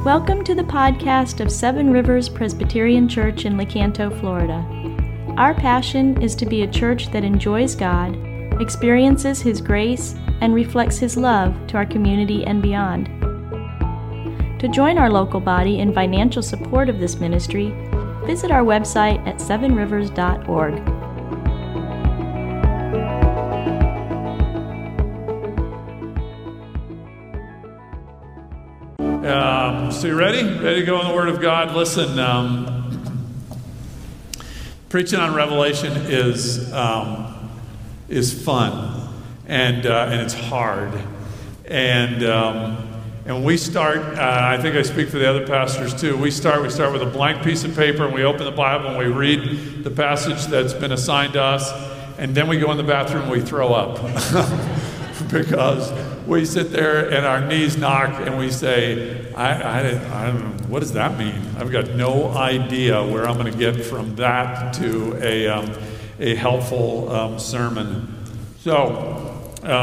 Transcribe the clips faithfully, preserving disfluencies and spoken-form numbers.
Welcome to the podcast of Seven Rivers Presbyterian Church in Lecanto, Florida. Our passion is to be a church that enjoys God, experiences His grace, and reflects His love to our community and beyond. To join our local body in financial support of this ministry, visit our website at seven rivers dot org. Um, so you ready? Ready to go in the Word of God? Listen, um, preaching on Revelation is um, is fun, and uh, and it's hard, and um, and we start. Uh, I think I speak for the other pastors too. We start. We start with a blank piece of paper, and we open the Bible, and we read the passage that's been assigned to us, and then we go in the bathroom, and we throw up because we sit there and our knees knock and we say, I, I, I don't know, what does that mean? I've got no idea where I'm going to get from that to a, um, a helpful um, sermon. So,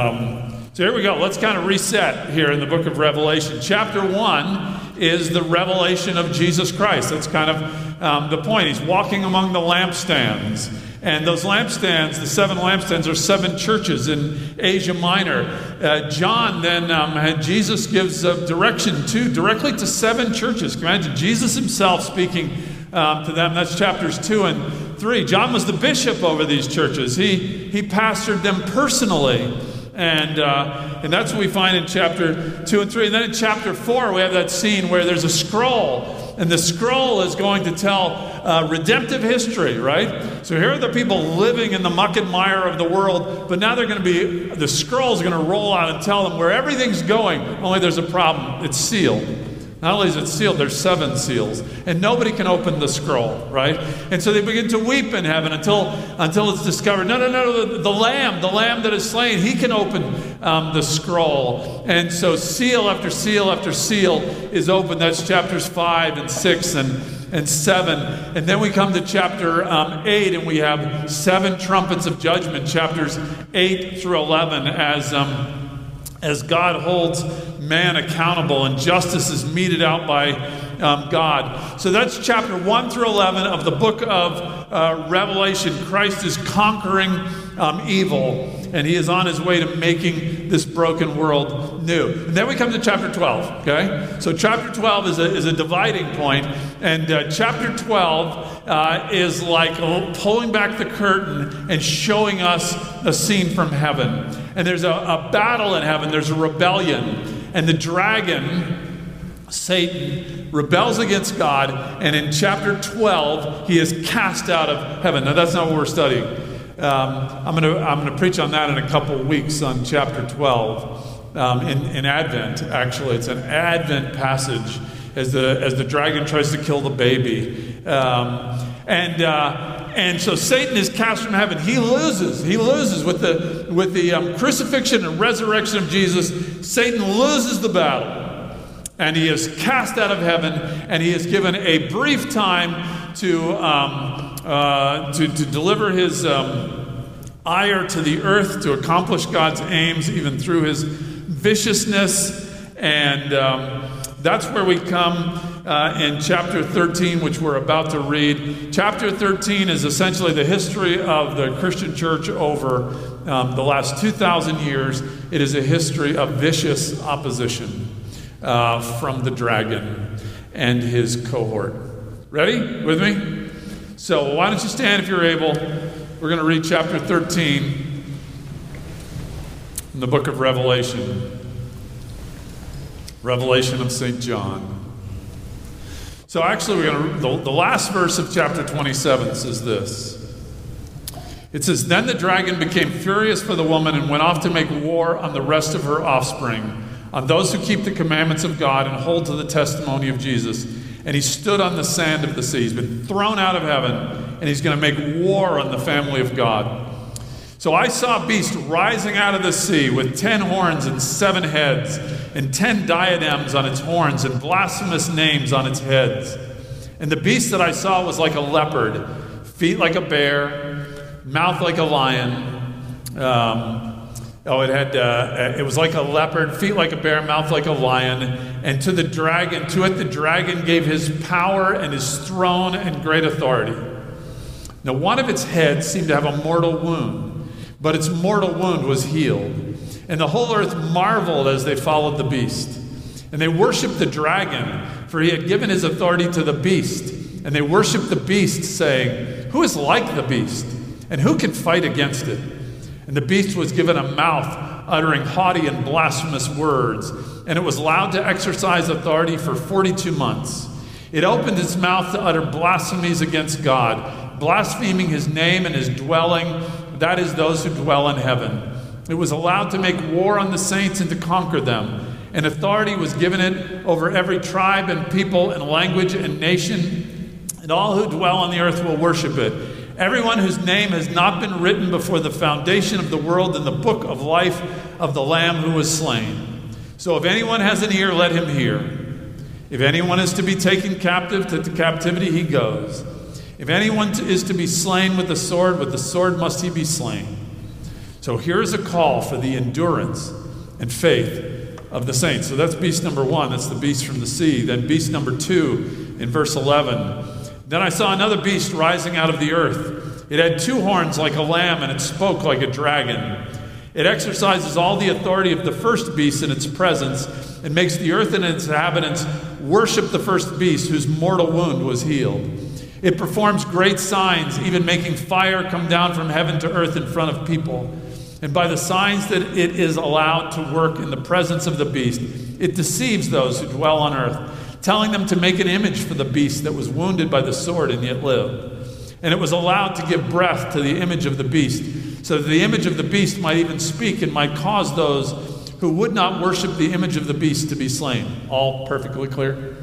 um, so here we go. Let's kind of reset here in the book of Revelation. Chapter one is the revelation of Jesus Christ. That's kind of um, the point. He's walking among the lampstands. And those lampstands, the seven lampstands, are seven churches in Asia Minor. Uh, John then, um, had, Jesus gives uh, direction to, directly to seven churches. Can you imagine Jesus himself speaking um, to them? That's chapters two and three. John was the bishop over these churches. He, he pastored them personally. And uh, and that's what we find in chapter two and three. And then in chapter four, we have that scene where there's a scroll. And the scroll is going to tell uh, redemptive history, right? So here are the people living in the muck and mire of the world, but now they're going to be, the scroll's going to roll out and tell them where everything's going, only there's a problem. It's sealed. Not only is it sealed, there's seven seals. And nobody can open the scroll, right? And so they begin to weep in heaven until until it's discovered. No, no, no, the, the Lamb, the Lamb that is slain, He can open um, the scroll. And so seal after seal after seal is open. That's chapters five and six and, and seven. And then we come to chapter um, eight, and we have seven trumpets of judgment, chapters eight through eleven, as... Um, As God holds man accountable and justice is meted out by um, God. So that's chapter one through eleven of the book of uh, Revelation. Christ is conquering um, evil, and He is on His way to making this broken world new. And then we come to chapter twelve, okay? So chapter twelve is a, is a dividing point, and uh, chapter twelve uh, is like pulling back the curtain and showing us a scene from heaven. And there's a, a battle in heaven. There's a rebellion. And the dragon, Satan, rebels against God. And in chapter twelve, he is cast out of heaven. Now, that's not what we're studying. Um, I'm going to I'm going to preach on that in a couple of weeks on chapter twelve. Um, in, in Advent, actually. It's an Advent passage as the, as the dragon tries to kill the baby. Um, and... Uh, And so Satan is cast from heaven. He loses. He loses with the with the um, crucifixion and resurrection of Jesus. Satan loses the battle, and he is cast out of heaven. And he is given a brief time to um, uh, to, to deliver his um, ire to the earth, to accomplish God's aims, even through his viciousness. And um, that's where we come. Uh, in chapter thirteen, which we're about to read. Chapter thirteen is essentially the history of the Christian church over um, the last two thousand years. It is a history of vicious opposition uh, from the dragon and his cohort. Ready? With me? So why don't you stand if you're able. We're going to read chapter thirteen in the book of Revelation. Revelation of Saint John. So actually, we're going to, the, the last verse of chapter twenty-seven says this. It says, "Then the dragon became furious for the woman and went off to make war on the rest of her offspring, on those who keep the commandments of God and hold to the testimony of Jesus. And he stood on the sand of the sea." He's been thrown out of heaven, and he's going to make war on the family of God. "So I saw a beast rising out of the sea with ten horns and seven heads, and ten diadems on its horns and blasphemous names on its heads. And the beast that I saw was like a leopard, feet like a bear, mouth like a lion. Um, Oh, it had, uh, it was like a leopard, feet like a bear, mouth like a lion. And to the dragon, to it the dragon gave his power and his throne and great authority. Now one of its heads seemed to have a mortal wound, but its mortal wound was healed. And the whole earth marveled as they followed the beast. And they worshiped the dragon, for he had given his authority to the beast. And they worshiped the beast, saying, "Who is like the beast? And who can fight against it?" And the beast was given a mouth, uttering haughty and blasphemous words. And it was allowed to exercise authority for forty-two months. It opened its mouth to utter blasphemies against God, blaspheming his name and his dwelling, that is, those who dwell in heaven. It was allowed to make war on the saints and to conquer them. And authority was given it over every tribe and people and language and nation. And all who dwell on the earth will worship it. Everyone whose name has not been written before the foundation of the world in the book of life of the Lamb who was slain. So if anyone has an ear, let him hear. If anyone is to be taken captive, to the captivity he goes. If anyone is to be slain with the sword, with the sword must he be slain. So here is a call for the endurance and faith of the saints. So that's beast number one. That's the beast from the sea. Then beast number two in verse eleven. Then I saw another beast rising out of the earth. It had two horns like a lamb, and it spoke like a dragon. It exercises all the authority of the first beast in its presence, and makes the earth and its inhabitants worship the first beast, whose mortal wound was healed. It performs great signs, even making fire come down from heaven to earth in front of people. And by the signs that it is allowed to work in the presence of the beast, it deceives those who dwell on earth, telling them to make an image for the beast that was wounded by the sword and yet lived. And it was allowed to give breath to the image of the beast, so that the image of the beast might even speak and might cause those who would not worship the image of the beast to be slain. All perfectly clear?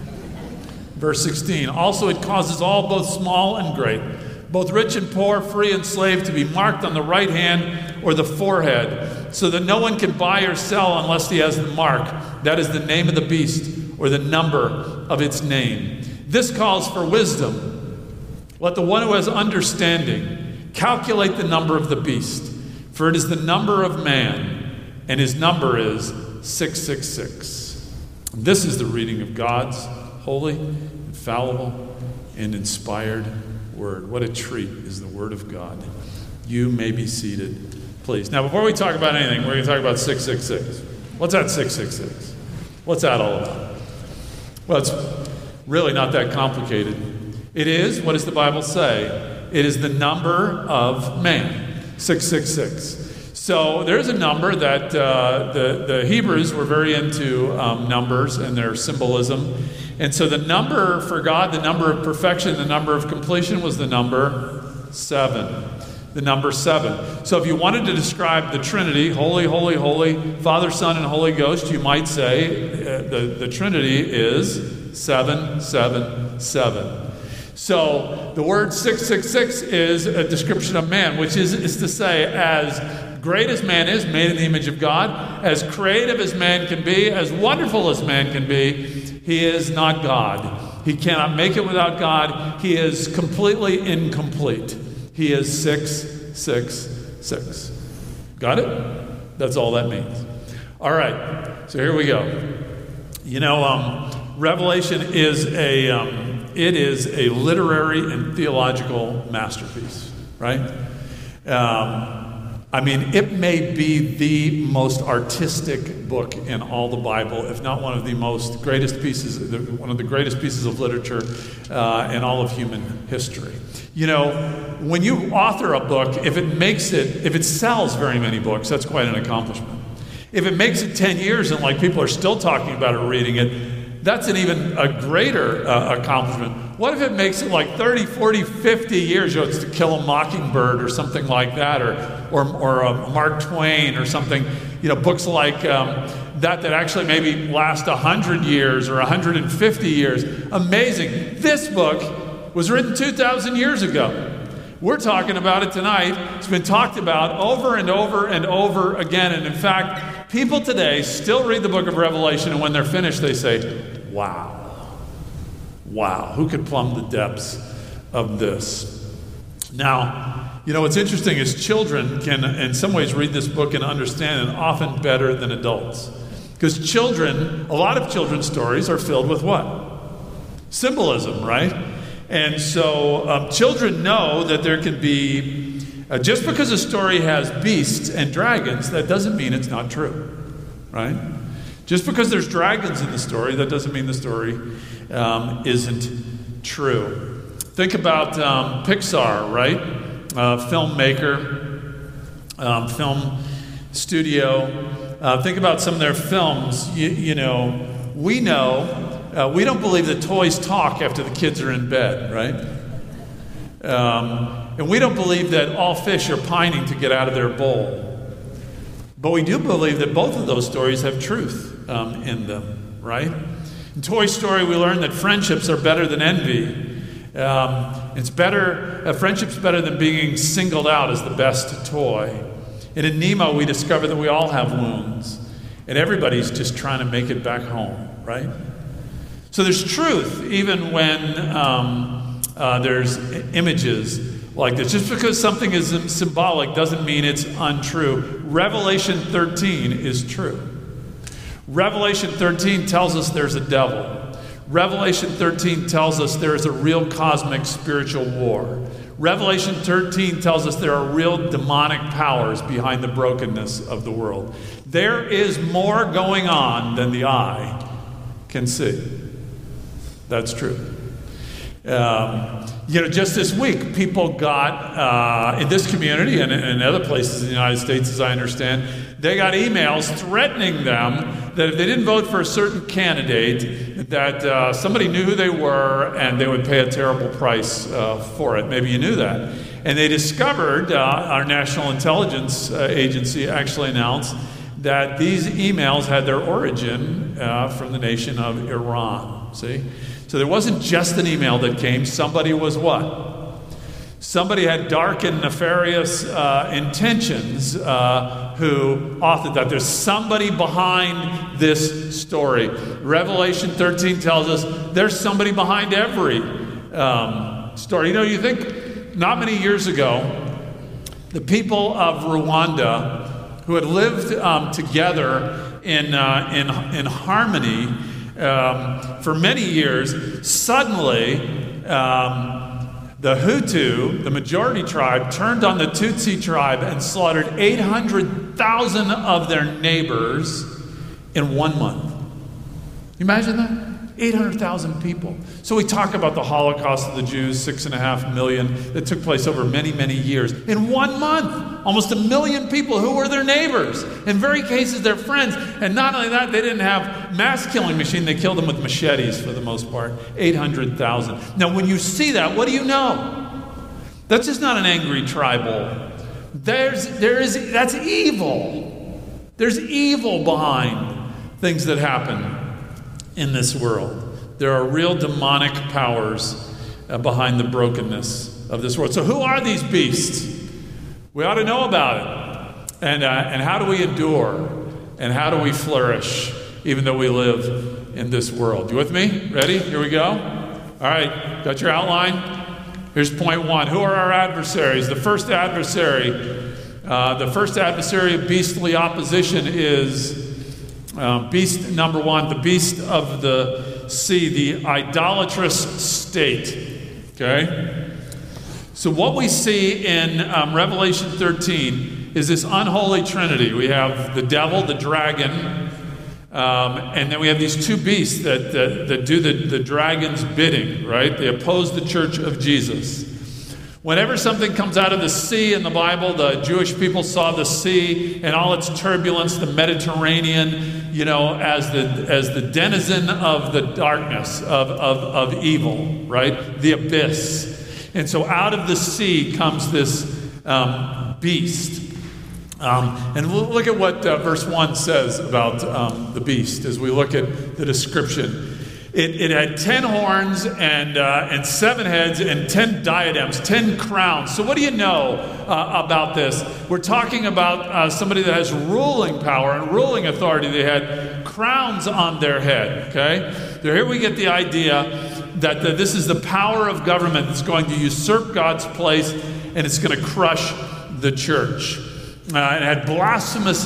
Verse sixteen, also it causes all, both small and great, both rich and poor, free and slave, to be marked on the right hand or the forehead, so that no one can buy or sell unless he has the mark, that is the name of the beast or the number of its name. This calls for wisdom. Let the one who has understanding calculate the number of the beast, for it is the number of man, and his number is six six six. This is the reading of God's holy, infallible, and inspired word. What a treat is the word of God. You may be seated, please. Now, before we talk about anything, we're going to talk about six six six. What's that six six six? What's that all about? Well, it's really not that complicated. It is, what does the Bible say? It is the number of man, six six six. So there's a number that uh, the, the Hebrews were very into um, numbers and their symbolism. And so the number for God, the number of perfection, the number of completion was the number seven. The number seven. So if you wanted to describe the Trinity, holy, holy, holy, Father, Son, and Holy Ghost, you might say uh, the, the Trinity is seven, seven, seven. So the word six six six is a description of man, which is, is to say, as great as man is, made in the image of God, as creative as man can be, as wonderful as man can be, he is not God. He cannot make it without God. He is completely incomplete. He is six six six. Got it? That's all that means. All right, so here we go. You know, um, Revelation is a, um, it is a literary and theological masterpiece, right? Um, I mean, it may be the most artistic book in all the Bible, if not one of the most greatest pieces, one of the greatest pieces of literature uh, in all of human history. You know, when you author a book, if it makes it, if it sells very many books, that's quite an accomplishment. If it makes it ten years and like people are still talking about it or reading it, that's an even a greater uh, accomplishment. What if it makes it like thirty, forty, fifty years? You know, it's To Kill a Mockingbird or something like that, or or, or uh, Mark Twain or something. You know, books like um, that that actually maybe last one hundred years or one hundred fifty years. Amazing. This book was written two thousand years ago. We're talking about it tonight. It's been talked about over and over and over again. And in fact, people today still read the book of Revelation, and when they're finished, they say, wow. Wow, who could plumb the depths of this? Now, you know, what's interesting is children can, in some ways, read this book and understand it often better than adults. Because children, a lot of children's stories are filled with what? Symbolism, right? And so um, children know that there can be, uh, just because a story has beasts and dragons, that doesn't mean it's not true, right? Just because there's dragons in the story, that doesn't mean the story um, isn't true. Think about um, Pixar, right? Uh, filmmaker, um, film studio. Uh, think about some of their films. You, you know, we know, uh, we don't believe that toys talk after the kids are in bed, right? Um, and we don't believe that all fish are pining to get out of their bowl. But we do believe that both of those stories have truth um, in them, right? In Toy Story, we learn that friendships are better than envy. Um, it's better, uh, friendship's better than being singled out as the best toy. And in Nemo, we discover that we all have wounds, and everybody's just trying to make it back home, right? So there's truth, even when um, uh, there's images like this. Just because something is symbolic doesn't mean it's untrue. Revelation thirteen is true. Revelation thirteen tells us there's a devil. Revelation thirteen tells us there is a real cosmic spiritual war. Revelation thirteen tells us there are real demonic powers behind the brokenness of the world. There is more going on than the eye can see. That's true. Um, you know, just this week, people got, uh, in this community and in other places in the United States, as I understand, they got emails threatening them that if they didn't vote for a certain candidate, that uh, somebody knew who they were and they would pay a terrible price uh, for it. Maybe you knew that. And they discovered, uh, our National Intelligence uh, Agency actually announced that these emails had their origin uh, from the nation of Iran. See? So there wasn't just an email that came. Somebody was what? Somebody had dark and nefarious uh, intentions uh, who authored that. There's somebody behind this story. Revelation thirteen tells us there's somebody behind every um, story. You know, you think not many years ago, the people of Rwanda, who had lived um, together in, uh, in, in harmony um, for many years, suddenly um, the Hutu, the majority tribe, turned on the Tutsi tribe and slaughtered eight hundred thousand of their neighbors in one month. You imagine that? eight hundred thousand people. So we talk about the Holocaust of the Jews, six and a half million, that took place over many, many years. In one month, almost a million people who were their neighbors. In very cases, their friends. And not only that, they didn't have mass killing machine. They killed them with machetes for the most part. eight hundred thousand. Now, when you see that, what do you know? That's just not an angry tribal. There's, there is, that's evil. There's evil behind things that happen in this world. There are real demonic powers uh, behind the brokenness of this world. So who are these beasts? We ought to know about it. And, uh, and how do we endure? And how do we flourish even though we live in this world? You with me? Ready? Here we go. All right. Got your outline? Here's point one. Who are our adversaries? The first adversary, uh, the first adversary of beastly opposition is Uh, beast number one, the beast of the sea, the idolatrous state. Okay? So what we see in um, Revelation thirteen is this unholy trinity. We have the devil, the dragon, um, and then we have these two beasts that, that, that do the, the dragon's bidding, right? They oppose the church of Jesus. Whenever something comes out of the sea in the Bible, the Jewish people saw the sea and all its turbulence, the Mediterranean, you know, as the as the denizen of the darkness, of, of, of evil, right? The abyss. And so out of the sea comes this um, beast. Um, and we'll look at what uh, verse one says about um, the beast as we look at the description. It, it had ten horns and uh, and seven heads and ten diadems, ten crowns. So what do you know uh, about this? We're talking about uh, somebody that has ruling power and ruling authority. They had crowns on their head, okay? So here we get the idea that the, this is the power of government that's going to usurp God's place and it's going to crush the church. Uh, it had blasphemous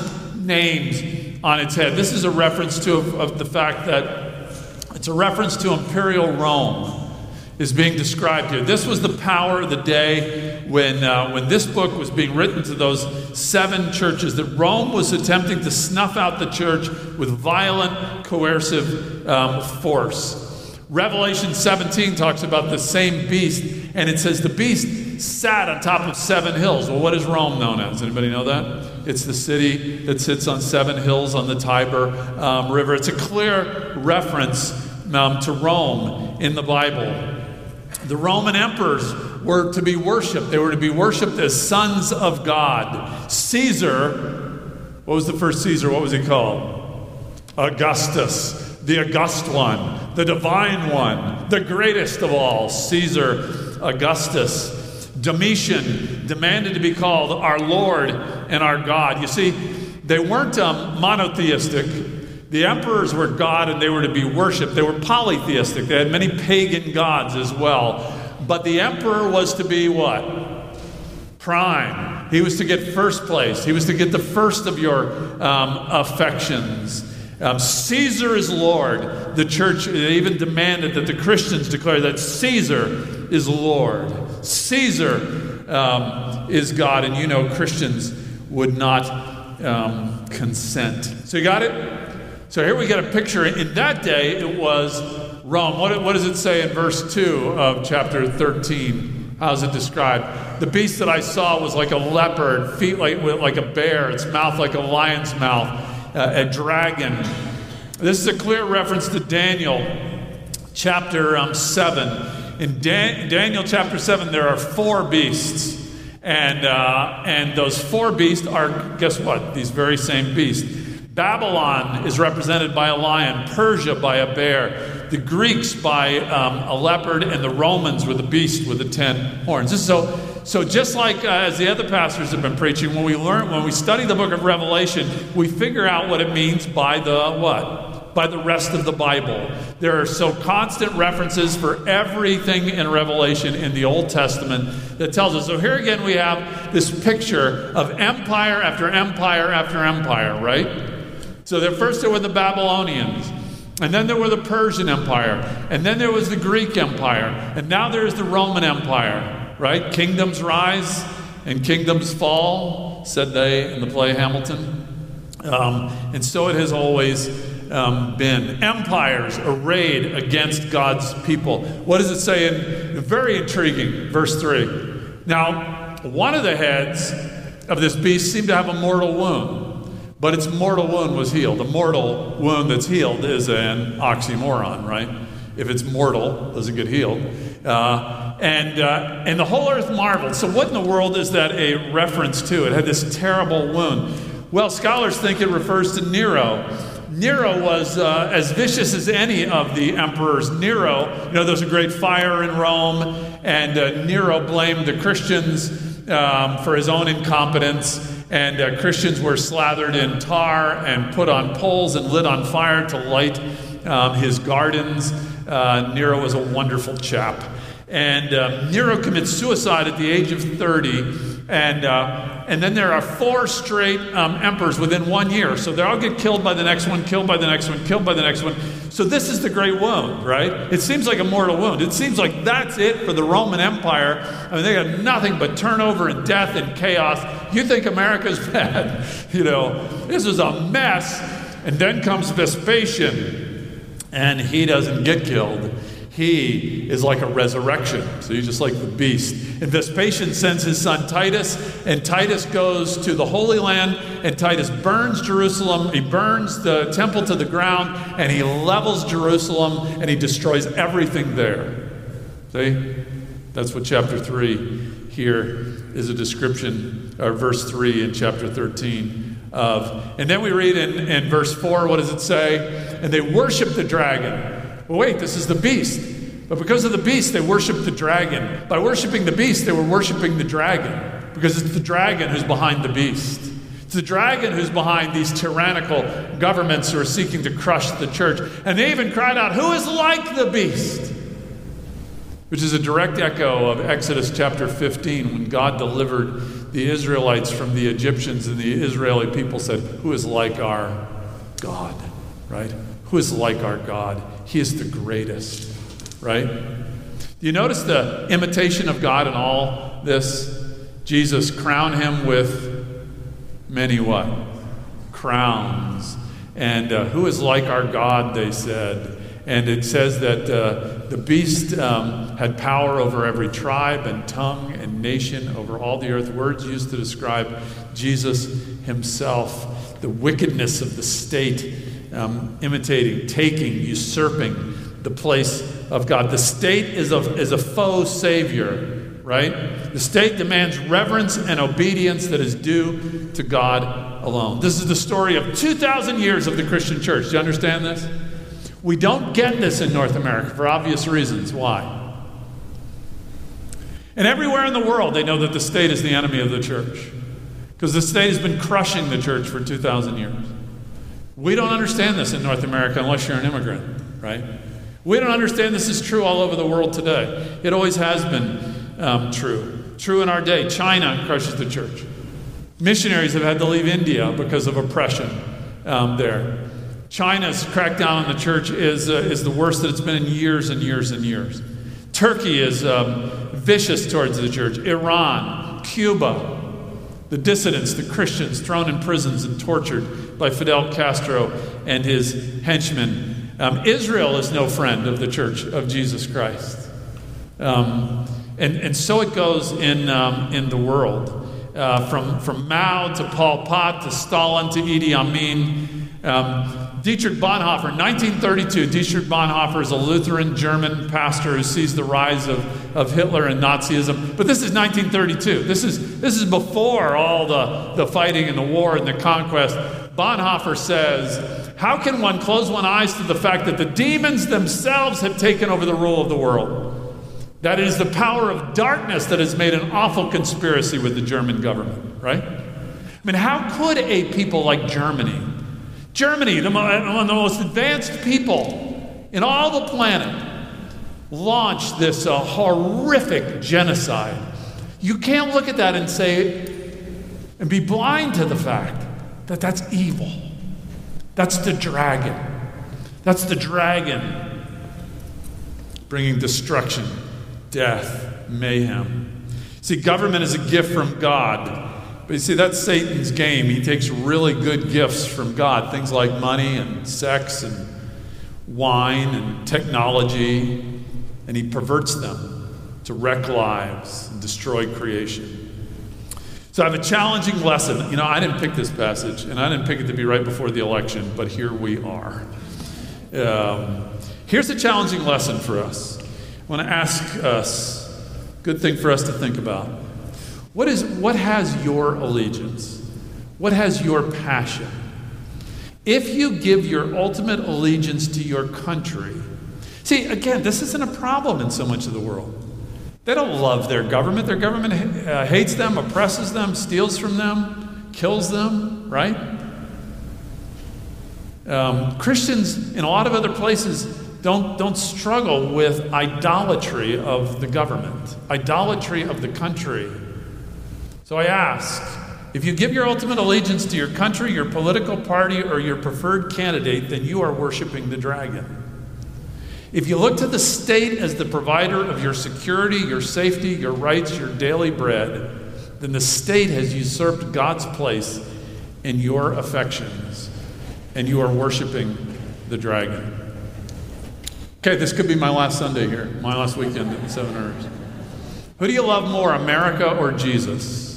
names on its head. This is a reference to of, of the fact that it's a reference to imperial Rome is being described here. This was the power of the day when uh, when this book was being written to those seven churches, that Rome was attempting to snuff out the church with violent, coercive um, force. Revelation seventeen talks about the same beast, and it says the beast sat on top of seven hills. Well, what is Rome known as? Anybody know that? It's the city that sits on seven hills on the Tiber um, River. It's a clear reference um, to Rome in the Bible. The Roman emperors were to be worshipped. They were to be worshipped as sons of God. Caesar, what was the first Caesar? What was he called? Augustus, the august one, the divine one, the greatest of all, Caesar Augustus. Domitian demanded to be called our Lord and our God. You see, they weren't um, monotheistic. The emperors were God and they were to be worshipped. They were polytheistic. They had many pagan gods as well. But the emperor was to be what? Prime. He was to get first place. He was to get the first of your um, affections. Um, Caesar is Lord. The church even demanded that the Christians declare that Caesar is Lord. Caesar um, is God. And you know Christians would not um, consent. So you got it? So here we get a picture. In that day, it was Rome. What, what does it say in verse two of chapter thirteen? How is it described? The beast that I saw was like a leopard, feet like, like a bear, its mouth like a lion's mouth, uh, a dragon. This is a clear reference to Daniel chapter um, seven. In Dan- Daniel chapter seven, there are four beasts. And, uh, and those four beasts are, guess what? These very same beasts. Babylon is represented by a lion, Persia by a bear, the Greeks by um, a leopard, and the Romans with a beast with the ten horns. This is so, so just like uh, as the other pastors have been preaching, when we learn, when we study the book of Revelation, we figure out what it means by the what? By the rest of the Bible. There are so constant references for everything in Revelation in the Old Testament that tells us. So here again we have this picture of empire after empire after empire, right? So there, first there were the Babylonians, and then there were the Persian Empire, and then there was the Greek Empire, and now there is the Roman Empire, right? Kingdoms rise and kingdoms fall, said they in the play Hamilton. Um, and so it has always um, been. Empires arrayed against God's people. What does it say in, very intriguing, verse three. Now, one of the heads of this beast seemed to have a mortal wound. But its mortal wound was healed. A mortal wound that's healed is an oxymoron, right? If it's mortal, does it get healed? Uh, and uh, and the whole earth marveled. So what in the world is that a reference to? It had this terrible wound. Well, scholars think it refers to Nero. Nero was uh, as vicious as any of the emperors. Nero, you know, there was a great fire in Rome, and uh, Nero blamed the Christians um, for his own incompetence. And uh, Christians were slathered in tar and put on poles and lit on fire to light um, his gardens. Uh, Nero was a wonderful chap. And uh, Nero commits suicide at the age of thirty. And uh, and then there are four straight um, emperors within one year. So they all get killed by the next one, killed by the next one, killed by the next one. So this is the great wound, right? It seems like a mortal wound. It seems like that's it for the Roman Empire. I mean, they got nothing but turnover and death and chaos. You think America's bad? You know, this is a mess. And then comes Vespasian, and he doesn't get killed. He is like a resurrection. So he's just like the beast. And Vespasian sends his son Titus, and Titus goes to the Holy Land, and Titus burns Jerusalem. He burns the temple to the ground, and he levels Jerusalem, and he destroys everything there. See? That's what chapter three here is a description, or verse three in chapter thirteen of. And then we read in, in verse four, what does it say? And they worship the dragon. Well, wait, this is the beast. But because of the beast, they worship the dragon. By worshiping the beast, they were worshiping the dragon. Because it's the dragon who's behind the beast. It's the dragon who's behind these tyrannical governments who are seeking to crush the church. And they even cried out, who is like the beast? which is a direct echo of Exodus chapter fifteen, when God delivered the Israelites from the Egyptians, and the Israeli people said, "Who is like our God?" Right? Who is like our God? He is the greatest, right? Do you notice the imitation of God in all this? Jesus crowned him with many what? Crowns. And uh, who is like our God, they said. And it says that uh, the beast um, had power over every tribe and tongue and nation, over all the earth. Words used to describe Jesus himself. The wickedness of the state, um, imitating, taking, usurping the place of God. The state is a, is a faux savior, right? The state demands reverence and obedience that is due to God alone. This is the story of two thousand years of the Christian church. Do you understand this? We don't get this in North America for obvious reasons. Why? And everywhere in the world, they know that the state is the enemy of the church, because the state has been crushing the church for two thousand years. We don't understand this in North America unless you're an immigrant, right? We don't understand this is true all over the world today. It always has been um, true. True in our day. China crushes the church. Missionaries have had to leave India because of oppression um, there. China's crackdown on the church is, uh, is the worst that it's been in years and years and years. Turkey is um, vicious towards the church. Iran, Cuba, the dissidents, the Christians thrown in prisons and tortured by Fidel Castro and his henchmen. Um, Israel is no friend of the Church of Jesus Christ. Um, and, and so it goes in, um, in the world. Uh, from, from Mao to Pol Pot to Stalin to Idi Amin. Um, Dietrich Bonhoeffer, nineteen thirty-two. Dietrich Bonhoeffer is a Lutheran German pastor who sees the rise of, of Hitler and Nazism. But this is nineteen thirty-two. This is, this is before all the, the fighting and the war and the conquest. Bonhoeffer says, how can one close one's eyes to the fact that the demons themselves have taken over the rule of the world? That it is the power of darkness that has made an awful conspiracy with the German government, right? I mean, how could a people like Germany, Germany, the, one of the most advanced people in all the planet, launch this uh, horrific genocide? You can't look at that and say, and be blind to the fact that that's evil. That's the dragon. That's the dragon bringing destruction, death, mayhem. See, government is a gift from God. But you see, that's Satan's game. He takes really good gifts from God, things like money and sex and wine and technology, and he perverts them to wreck lives and destroy creation. So I have a challenging lesson. You know, I didn't pick this passage, and I didn't pick it to be right before the election, but here we are. Um, here's a challenging lesson for us. I want to ask us, good thing for us to think about. What is, what has your allegiance? What has your passion? If you give your ultimate allegiance to your country, see, again, this isn't a problem in so much of the world. They don't love their government. Their government uh, hates them, oppresses them, steals from them, kills them, right? Um, Christians in a lot of other places don't, don't struggle with idolatry of the government, idolatry of the country. So I ask, if you give your ultimate allegiance to your country, your political party, or your preferred candidate, then you are worshiping the dragon. If you look to the state as the provider of your security, your safety, your rights, your daily bread, then the state has usurped God's place in your affections, and you are worshiping the dragon. Okay, this could be my last Sunday here, my last weekend at the Seven Rivers. Who do you love more, America or Jesus?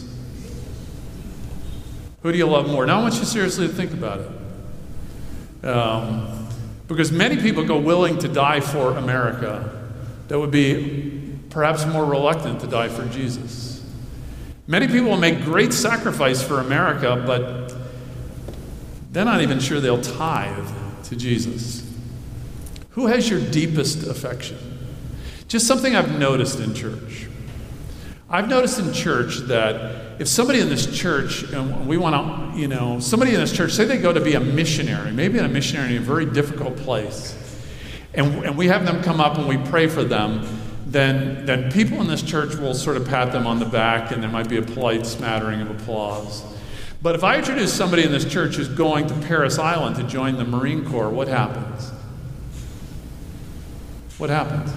Who do you love more? Now I want you seriously to think about it. Um, Because many people go willing to die for America that would be perhaps more reluctant to die for Jesus. Many people will make great sacrifice for America, but they're not even sure they'll tithe to Jesus. Who has your deepest affection? Just something I've noticed in church. I've noticed in church that if somebody in this church, and we want to, you know, somebody in this church, say they go to be a missionary, maybe in a missionary in a very difficult place, and, and we have them come up and we pray for them, then, then people in this church will sort of pat them on the back, and there might be a polite smattering of applause. But if I introduce somebody in this church who's going to Parris Island to join the Marine Corps, what happens? What happens?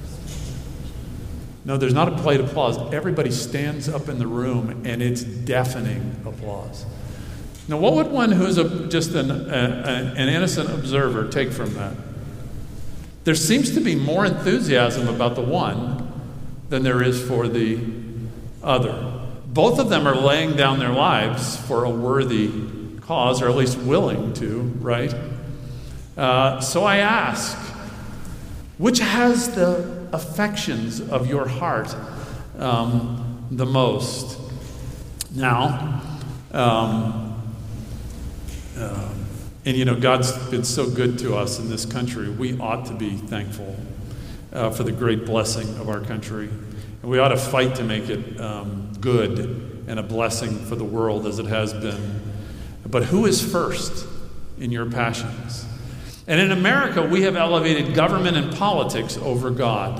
No, there's not a polite applause. Everybody stands up in the room, and it's deafening applause. Now, what would one who's a, just an, a, an innocent observer take from that? There seems to be more enthusiasm about the one than there is for the other. Both of them are laying down their lives for a worthy cause, or at least willing to, right? Uh, so I ask, which has the affections of your heart um, the most? Now, um, uh, and you know, God's been so good to us in this country. We ought to be thankful uh, for the great blessing of our country. And we ought to fight to make it um, good and a blessing for the world as it has been. But who is first in your passions? And in America, we have elevated government and politics over God.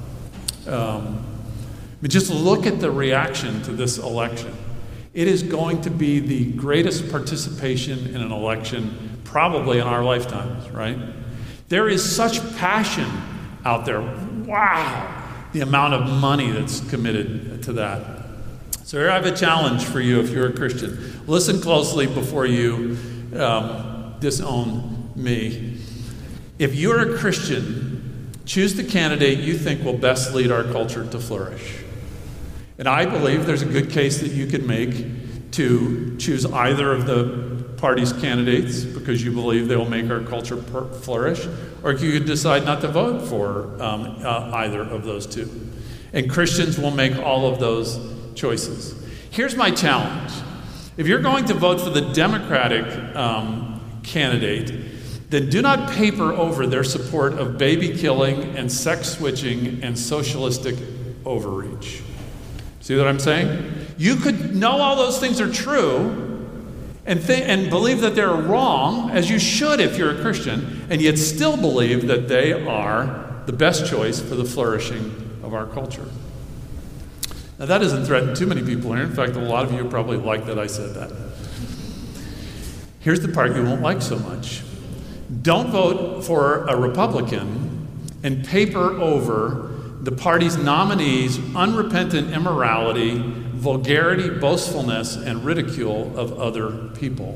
Um, but just look at the reaction to this election. It is going to be the greatest participation in an election probably in our lifetimes, right? There is such passion out there. Wow, the amount of money that's committed to that. So here I have a challenge for you if you're a Christian. Listen closely before you um, disown me. If you're a Christian, choose the candidate you think will best lead our culture to flourish. And I believe there's a good case that you could make to choose either of the party's candidates because you believe they will make our culture per- flourish, or you could decide not to vote for um, uh, either of those two. And Christians will make all of those choices. Here's my challenge. If you're going to vote for the Democratic um, candidate, then do not paper over their support of baby killing and sex switching and socialistic overreach. See what I'm saying? You could know all those things are true and th- and believe that they're wrong, as you should if you're a Christian, and yet still believe that they are the best choice for the flourishing of our culture. Now, that doesn't threaten too many people here. In fact, a lot of you probably like that I said that. Here's the part you won't like so much. Don't vote for a Republican and paper over the party's nominees' unrepentant immorality, vulgarity, boastfulness, and ridicule of other people.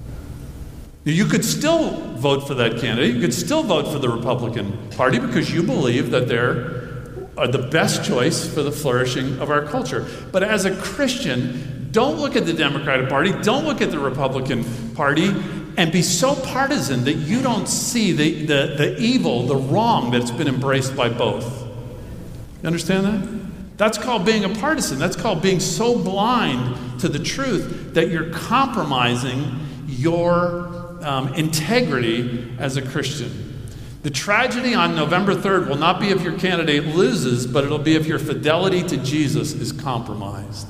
You could still vote for that candidate. You could still vote for the Republican Party because you believe that they're the best choice for the flourishing of our culture. But as a Christian, don't look at the Democratic Party, don't look at the Republican Party, and be so partisan that you don't see the, the, the evil, the wrong that's been embraced by both. You understand that? That's called being a partisan. That's called being so blind to the truth that you're compromising your um, integrity as a Christian. The tragedy on November third will not be if your candidate loses, but it'll be if your fidelity to Jesus is compromised.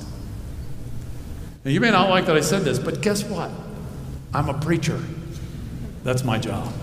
Now, you may not like that I said this, but guess what? I'm a preacher. That's my job.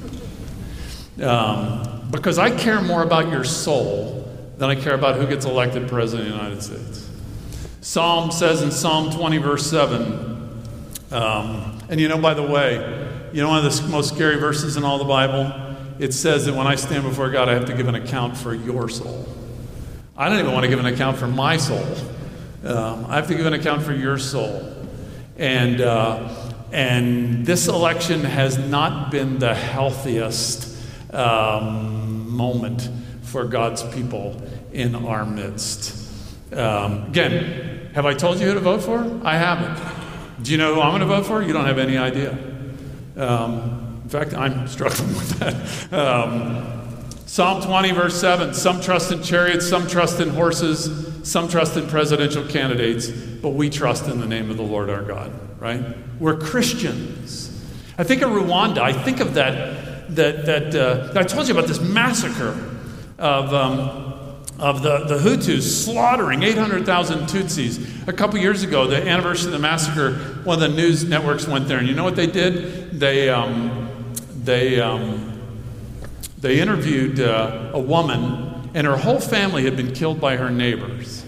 Um, because I care more about your soul than I care about who gets elected president of the United States. Psalm says in Psalm twenty, verse seven, um, and you know, by the way, you know one of the most scary verses in all the Bible? It says that when I stand before God, I have to give an account for your soul. I don't even want to give an account for my soul. Um, I have to give an account for your soul. And uh, and this election has not been the healthiest um, moment for God's people in our midst. Um, again, have I told you who to vote for? I haven't. Do you know who I'm going to vote for? You don't have any idea. Um, in fact, I'm struggling with that. Um, Psalm twenty, verse seven, some trust in chariots, some trust in horses, some trust in presidential candidates, but we trust in the name of the Lord our God, right? We're Christians. I think of Rwanda. I think of that, that, that uh, I told you about this massacre of um, of the, the Hutus slaughtering eight hundred thousand Tutsis. A couple years ago, the anniversary of the massacre, one of the news networks went there, and you know what they did? They um, they um, they interviewed uh, a woman, and her whole family had been killed by her neighbors.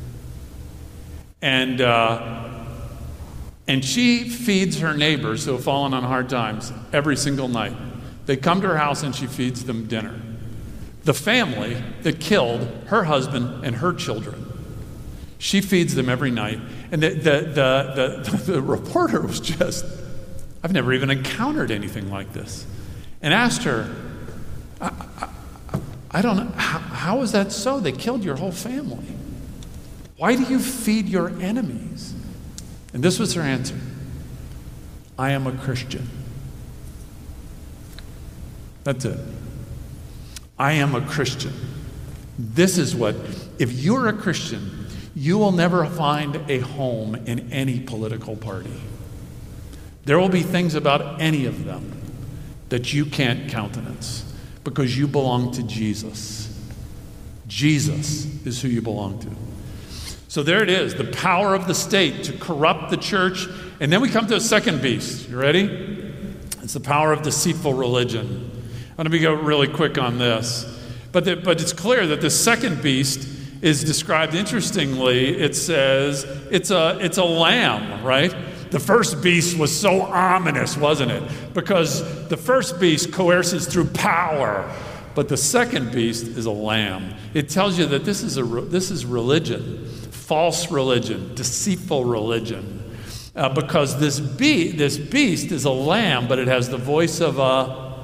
And uh, and she feeds her neighbors who have fallen on hard times every single night. They come to her house and she feeds them dinner. The family that killed her husband and her children, she feeds them every night. And the the the, the, the reporter was just, I've never even encountered anything like this, and asked her, I, I, I don't know, how, how is that so? They killed your whole family. Why do you feed your enemies? And this was her answer. I am a Christian. That's it. I am a Christian. This is what, if you're a Christian, you will never find a home in any political party. There will be things about any of them that you can't countenance because you belong to Jesus. Jesus is who you belong to. So there it is, the power of the state to corrupt the church. And then we come to a second beast. You ready? It's the power of deceitful religion. I'm going to go really quick on this. But, the, but it's clear that the second beast is described interestingly. It says it's a, it's a lamb, right? The first beast was so ominous, wasn't it? Because the first beast coerces through power. But the second beast is a lamb. It tells you that this is a this is religion, false religion, deceitful religion, uh, because this be this beast is a lamb, but it has the voice of a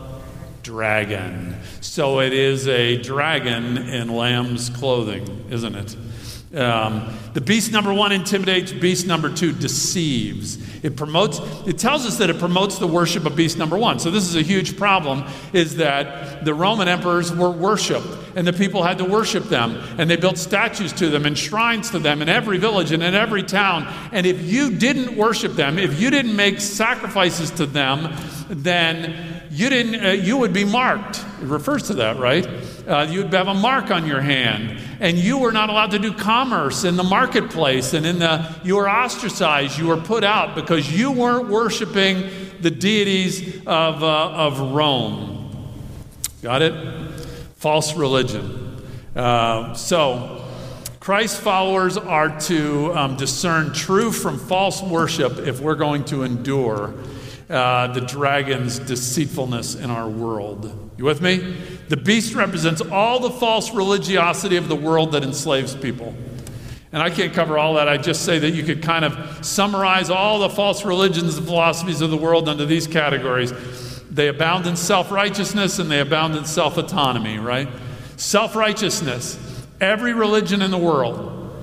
dragon. So it is a dragon in lamb's clothing, isn't it? Um, the beast number one intimidates. Beast number two deceives. It promotes. It tells us that it promotes the worship of beast number one. So this is a huge problem, is that the Roman emperors were worshipped, and the people had to worship them, and they built statues to them and shrines to them in every village and in every town. And if you didn't worship them, if you didn't make sacrifices to them, then you didn't. Uh, you would be marked. It refers to that, right? Uh, you would have a mark on your hand, and you were not allowed to do commerce in the marketplace, and in the you were ostracized. You were put out because you weren't worshiping the deities of uh, of Rome. Got it? False religion. Uh, so, Christ followers are to um, discern true from false worship if we're going to endure Uh, the dragon's deceitfulness in our world. You with me? The beast represents all the false religiosity of the world that enslaves people. And I can't cover all that. I just say that you could kind of summarize all the false religions and philosophies of the world under these categories. They abound in self-righteousness and they abound in self-autonomy, right? Self-righteousness. Every religion in the world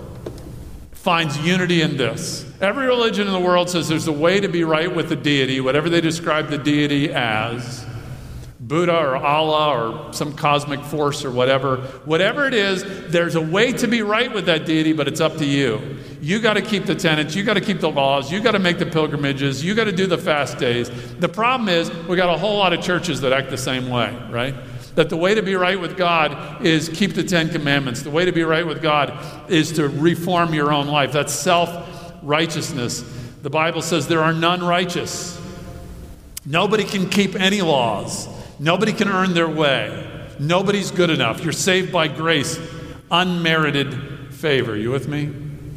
finds unity in this. Every religion in the world says there's a way to be right with the deity, whatever they describe the deity as, Buddha or Allah or some cosmic force or whatever. Whatever it is, there's a way to be right with that deity, but it's up to you. You got to keep the tenets, you got to keep the laws, you got to make the pilgrimages, you got to do the fast days. The problem is we got a whole lot of churches that act the same way, right? That the way to be right with God is keep the Ten Commandments. The way to be right with God is to reform your own life. That's self-righteousness. The Bible says there are none righteous. Nobody can keep any laws. Nobody can earn their way. Nobody's good enough. You're saved by grace, unmerited favor. You with me?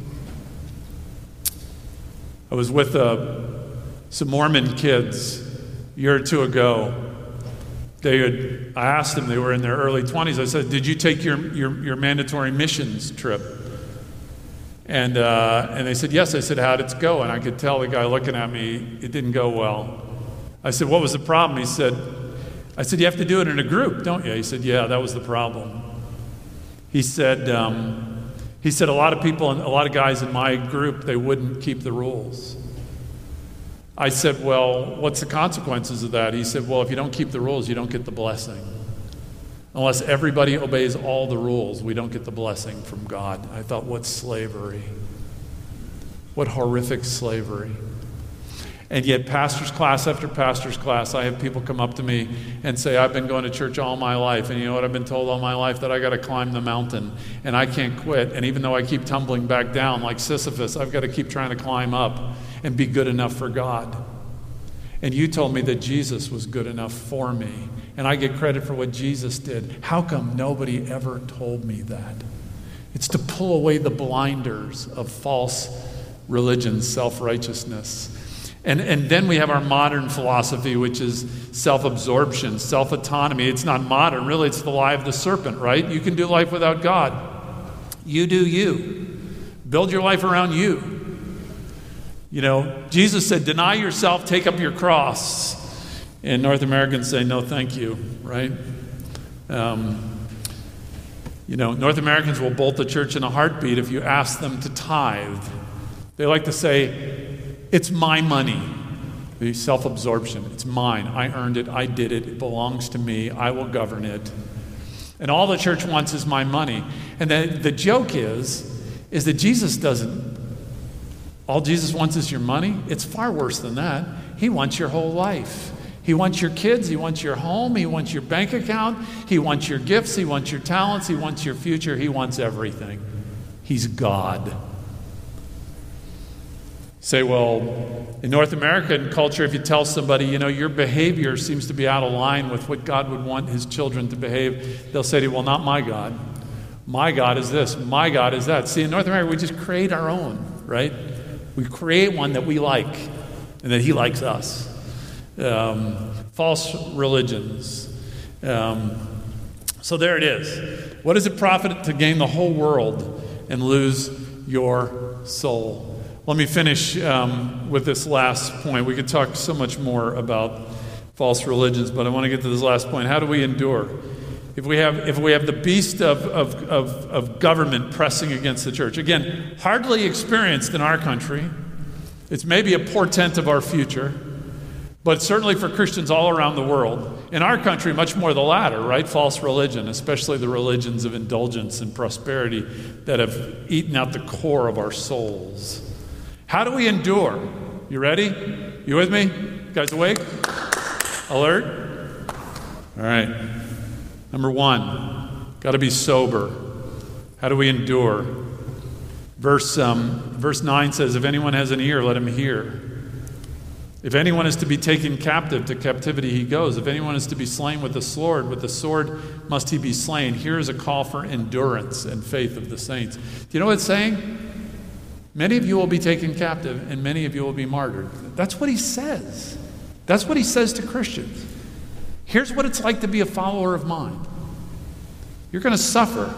I was with uh, some Mormon kids a year or two ago. They had, I asked them, they were in their early twenties. I said, did you take your, your, your mandatory missions trip? And uh, and they said, yes. I said, how'd it go? And I could tell the guy looking at me, it didn't go well. I said, what was the problem? He said, I said, you have to do it in a group, don't you? He said, yeah, that was the problem. He said, um, he said, a lot of people, a lot of guys in my group, they wouldn't keep the rules. I said, well, what's the consequences of that? He said, well, if you don't keep the rules, you don't get the blessing. Unless everybody obeys all the rules, we don't get the blessing from God. I thought, what slavery. What horrific slavery. And yet, pastor's class after pastor's class, I have people come up to me and say, I've been going to church all my life, and you know what I've been told all my life? That I got to climb the mountain, and I can't quit. And even though I keep tumbling back down like Sisyphus, I've got to keep trying to climb up and be good enough for God. And you told me that Jesus was good enough for me, and I get credit for what Jesus did. How come nobody ever told me that? It's to pull away the blinders of false religion, self-righteousness. And, and then we have our modern philosophy, which is self-absorption, self-autonomy. It's not modern, really, it's the lie of the serpent, right? You can do life without God. You do you. Build your life around you. You know, Jesus said, deny yourself, take up your cross. And North Americans say, no, thank you, right? Um, you know, North Americans will bolt the church in a heartbeat if you ask them to tithe. They like to say, it's my money. The self-absorption. It's mine. I earned it. I did it. It belongs to me. I will govern it. And all the church wants is my money. And the, the joke is, is that Jesus doesn't. All Jesus wants is your money. It's far worse than that. He wants your whole life. He wants your kids. He wants your home. He wants your bank account. He wants your gifts. He wants your talents. He wants your future. He wants everything. He's God. Say, well, in North American culture, if you tell somebody, you know, your behavior seems to be out of line with what God would want his children to behave, they'll say to you, well, not my God. My God is this. My God is that. See, in North America, we just create our own, right? We create one that we like and that he likes us. Um, false religions. Um, so there it is. What does it profit to gain the whole world and lose your soul? Let me finish um, with this last point. We could talk so much more about false religions, but I want to get to this last point. How do we endure? If we have if we have the beast of, of, of, of government pressing against the church, again, hardly experienced in our country. It's maybe a portent of our future, but certainly for Christians all around the world. In our country, much more the latter, right? False religion, especially the religions of indulgence and prosperity that have eaten out the core of our souls. How do we endure? You ready? You with me? You guys awake? Alert? All right. Number one, got to be sober. How do we endure? Verse, um, verse nine says, if anyone has an ear, let him hear. If anyone is to be taken captive, to captivity he goes. If anyone is to be slain with the sword, with the sword must he be slain. Here is a call for endurance and faith of the saints. Do you know what it's saying? Many of you will be taken captive, and many of you will be martyred. That's what he says. That's what he says to Christians. Here's what it's like to be a follower of mine. You're going to suffer.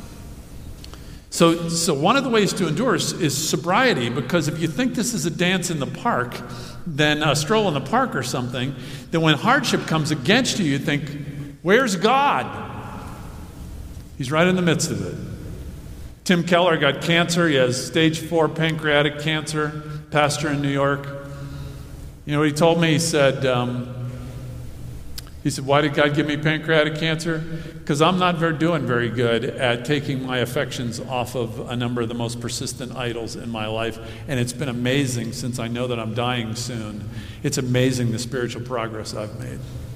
So, so one of the ways to endure is, is sobriety, because if you think this is a dance in the park, then a stroll in the park or something, then when hardship comes against you, you think, where's God? He's right in the midst of it. Tim Keller got cancer. He has stage four pancreatic cancer, pastor in New York. You know what he told me? He said, um, he said, why did God give me pancreatic cancer? Because I'm not very, doing very good at taking my affections off of a number of the most persistent idols in my life. And it's been amazing since I know that I'm dying soon. It's amazing the spiritual progress I've made.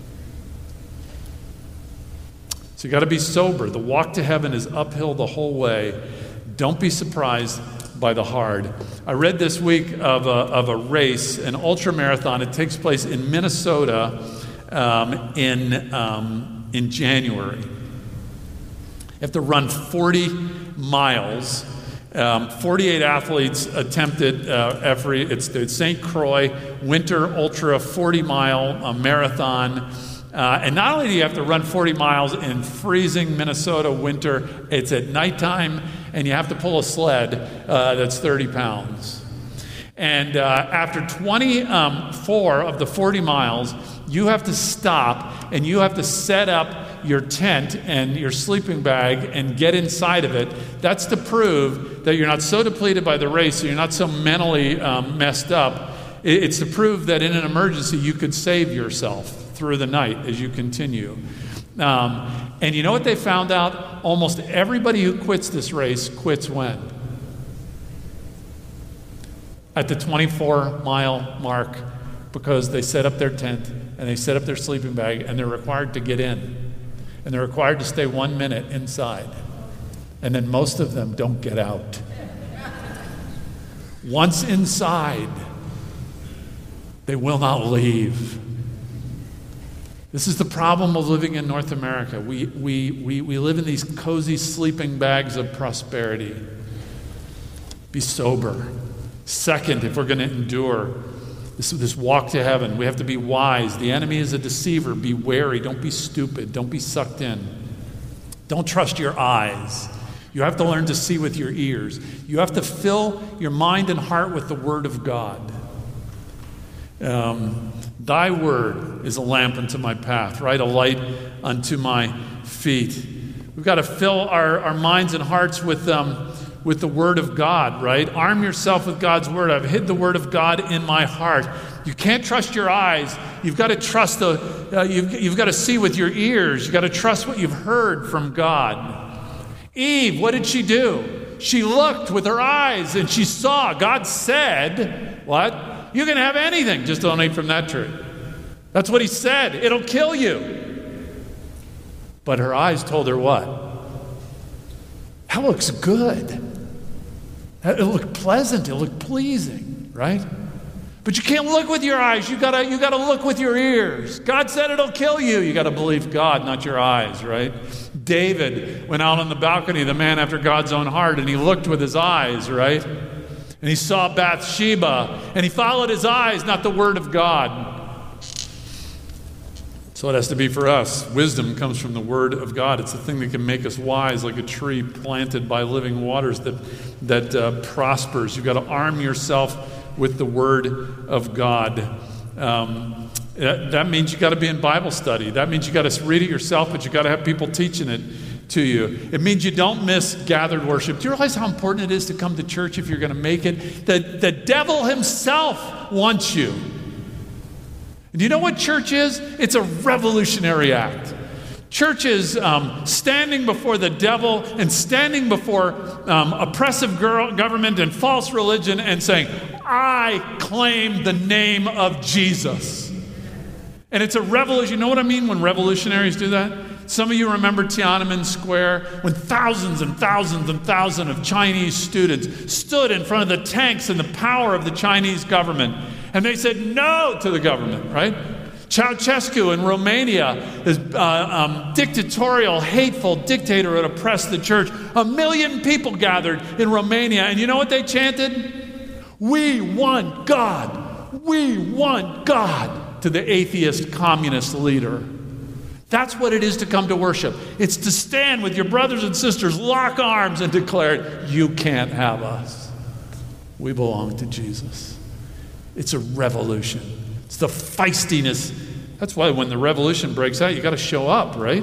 So you got to be sober. The walk to heaven is uphill the whole way. Don't be surprised by the hard. I read this week of a, of a race, an ultra marathon. It takes place in Minnesota um, in, um, in January. You have to run forty miles. Um, forty-eight athletes attempted uh, every, it's the Saint Croix Winter Ultra forty mile uh, marathon. Uh, and not only do you have to run forty miles in freezing Minnesota winter, it's at nighttime, and you have to pull a sled uh, that's thirty pounds. And uh, after twenty-four of the forty miles, you have to stop, and you have to set up your tent and your sleeping bag and get inside of it. That's to prove that you're not so depleted by the race, so you're not so mentally um, messed up. It's to prove that in an emergency, you could save yourself through the night as you continue. Um, and you know what they found out? Almost everybody who quits this race quits when? At the twenty-four mile mark, because they set up their tent and they set up their sleeping bag, and they're required to get in. And they're required to stay one minute inside. And then most of them don't get out. Once inside, they will not leave. This is the problem of living in North America. We, we, we, we live in these cozy sleeping bags of prosperity. Be sober. Second, if we're going to endure this, this walk to heaven, we have to be wise. The enemy is a deceiver. Be wary. Don't be stupid. Don't be sucked in. Don't trust your eyes. You have to learn to see with your ears. You have to fill your mind and heart with the Word of God. Um, Thy word is a lamp unto my path, right? A light unto my feet. We've got to fill our, our minds and hearts with um, with the Word of God, right? Arm yourself with God's Word. I've hid the Word of God in my heart. You can't trust your eyes. You've got to trust the, uh, you've, you've got to see with your ears. You've got to trust what you've heard from God. Eve, what did she do? She looked with her eyes and she saw. God said, what? You can have anything, just don't eat from that tree. That's what he said. It'll kill you. But her eyes told her what? That looks good. It looked pleasant. It looked pleasing, right? But you can't look with your eyes. You gotta, you gotta look with your ears. God said it'll kill you. You gotta believe God, not your eyes, right? David went out on the balcony, the man after God's own heart, and he looked with his eyes, right? And he saw Bathsheba, and he followed his eyes, not the Word of God. So it has to be for us. Wisdom comes from the Word of God. It's the thing that can make us wise, like a tree planted by living waters that, that uh, prospers. You've got to arm yourself with the Word of God. Um, that, that means you've got to be in Bible study. That means you've got to read it yourself, but you've got to have people teaching it to you. It means you don't miss gathered worship. Do you realize how important it is to come to church if you're going to make it? The, the devil himself wants you. Do you know what church is? It's a revolutionary act. Church is um, standing before the devil and standing before um, oppressive government and false religion and saying, I claim the name of Jesus. And it's a revolution. You know what I mean when revolutionaries do that? Some of you remember Tiananmen Square when thousands and thousands and thousands of Chinese students stood in front of the tanks and the power of the Chinese government. And they said no to the government, right? Ceausescu in Romania, this uh, um, dictatorial, hateful dictator who had oppressed the church. A million people gathered in Romania. And you know what they chanted? We want God. We want God, to the atheist communist leader. That's what it is to come to worship. It's to stand with your brothers and sisters, lock arms, and declare, you can't have us. We belong to Jesus. It's a revolution. It's the feistiness. That's why when the revolution breaks out, you got to show up, right?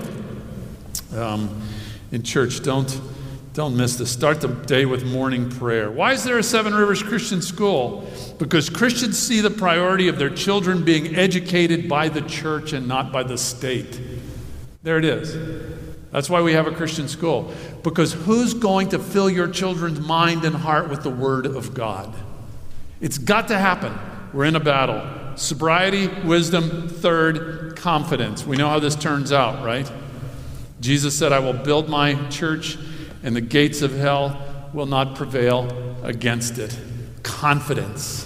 Um, in church, don't, don't miss this. Start the day with morning prayer. Why is there a Seven Rivers Christian School? Because Christians see the priority of their children being educated by the church and not by the state. There it is. That's why we have a Christian school. Because who's going to fill your children's mind and heart with the Word of God? It's got to happen. We're in a battle. Sobriety, wisdom, third, confidence. We know how this turns out, right? Jesus said, I will build my church, and the gates of hell will not prevail against it. Confidence.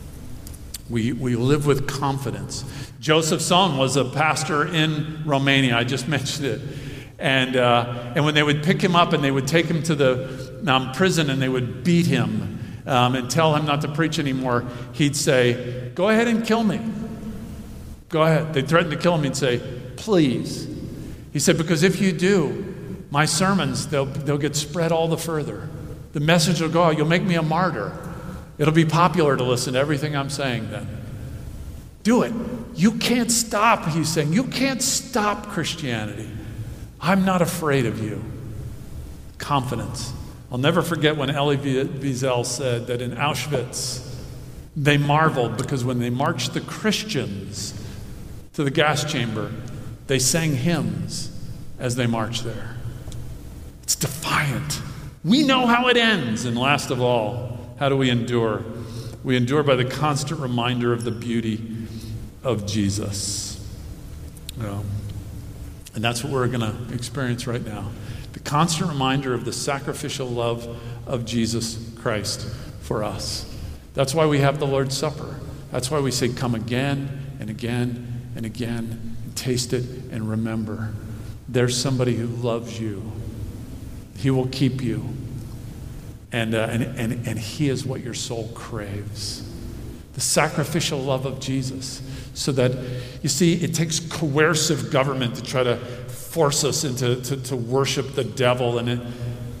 We, we live with confidence. Joseph's son was a pastor in Romania. I just mentioned it. And, uh, and when they would pick him up and they would take him to the um, prison and they would beat him, Um, and tell him not to preach anymore, he'd say, go ahead and kill me. Go ahead. They'd threaten to kill him. He'd say, please. He said, because if you do, my sermons, they'll, they'll get spread all the further. The message will go out. You'll make me a martyr. It'll be popular to listen to everything I'm saying then. Do it. You can't stop, he's saying. You can't stop Christianity. I'm not afraid of you. Confidence. I'll never forget when Elie Wiesel said that in Auschwitz, they marveled because when they marched the Christians to the gas chamber, they sang hymns as they marched there. It's defiant. We know how it ends. And last of all, how do we endure? We endure by the constant reminder of the beauty of Jesus. Um, and that's what we're going to experience right now. The constant reminder of the sacrificial love of Jesus Christ for us. That's why we have the Lord's Supper. That's why we say, come again and again and again taste it and remember there's somebody who loves you. He will keep you. And, uh, and, and, and he is what your soul craves. The sacrificial love of Jesus. So that, you see, it takes coercive government to try to force us into to, to worship the devil. And it,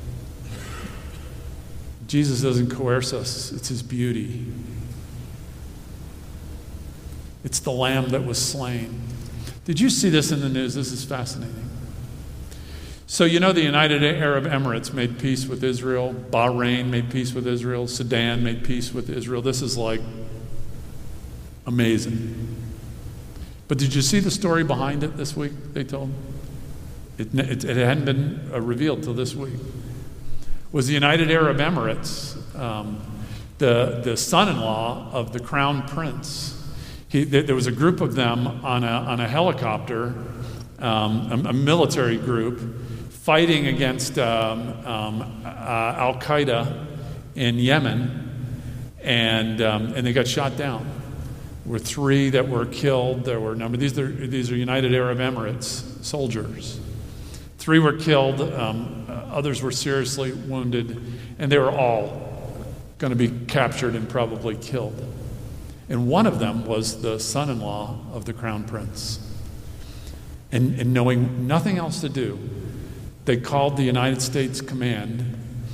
Jesus doesn't coerce us. It's his beauty. It's the lamb that was slain. Did you see this in the news? This is fascinating. So you know the United Arab Emirates made peace with Israel. Bahrain made peace with Israel. Sudan made peace with Israel. This is like amazing. But did you see the story behind it this week, they told? It, it, it hadn't been uh, revealed till this week. It was the United Arab Emirates, um, the, the son-in-law of the crown prince. He, there was a group of them on a, on a helicopter, um, a, a military group, fighting against um, um, uh, Al-Qaeda in Yemen, and um, and they got shot down. There were three that were killed. There were a number. These are these are United Arab Emirates soldiers. Three were killed. Um, uh, others were seriously wounded, and they were all going to be captured and probably killed. And one of them was the son-in-law of the crown prince. And, and knowing nothing else to do, they called the United States Command,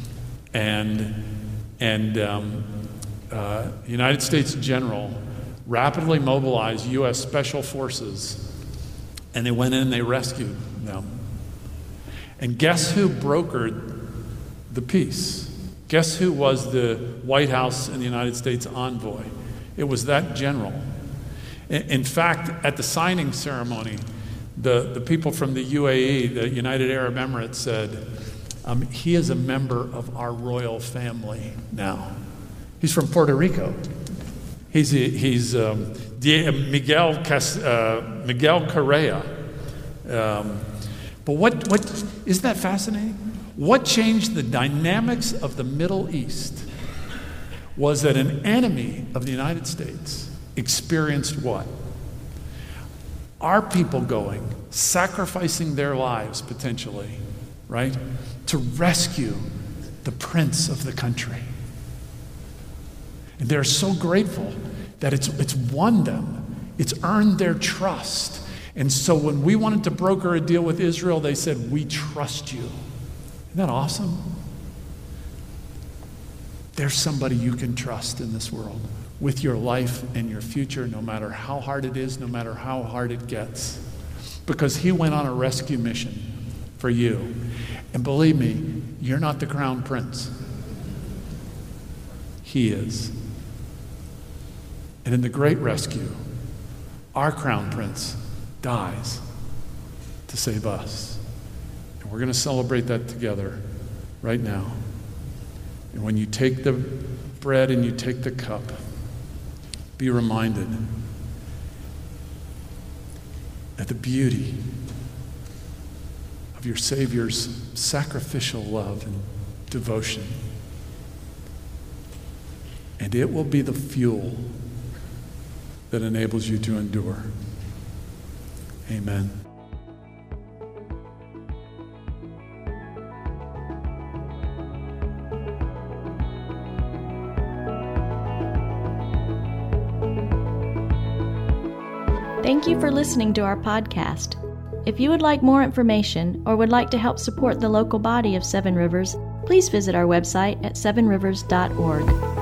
and and um, uh, United States General rapidly mobilized U S Special Forces, and they went in and they rescued them. And guess who brokered the peace? Guess who was the White House and the United States envoy? It was that general. In, in fact, at the signing ceremony, The, the people from the U A E, the United Arab Emirates, said, um, he is a member of our royal family now. He's from Puerto Rico. He's, he's um, Miguel, Cas, uh, Miguel Correa. Um, but what, what, isn't that fascinating? What changed the dynamics of the Middle East was that an enemy of the United States experienced what? Our people going, sacrificing their lives potentially, right, to rescue the prince of the country. And they're so grateful that it's it's won them. It's earned their trust. And so when we wanted to broker a deal with Israel, they said, we trust you. Isn't that awesome? There's somebody you can trust in this world with your life and your future, no matter how hard it is, no matter how hard it gets. Because he went on a rescue mission for you. And believe me, you're not the crown prince. He is. And in the great rescue, our crown prince dies to save us. And we're going to celebrate that together right now. And when you take the bread and you take the cup, be reminded of the beauty of your Savior's sacrificial love and devotion. And it will be the fuel that enables you to endure. Amen. Thank you for listening to our podcast. If you would like more information or would like to help support the local body of Seven Rivers, please visit our website at seven rivers dot org.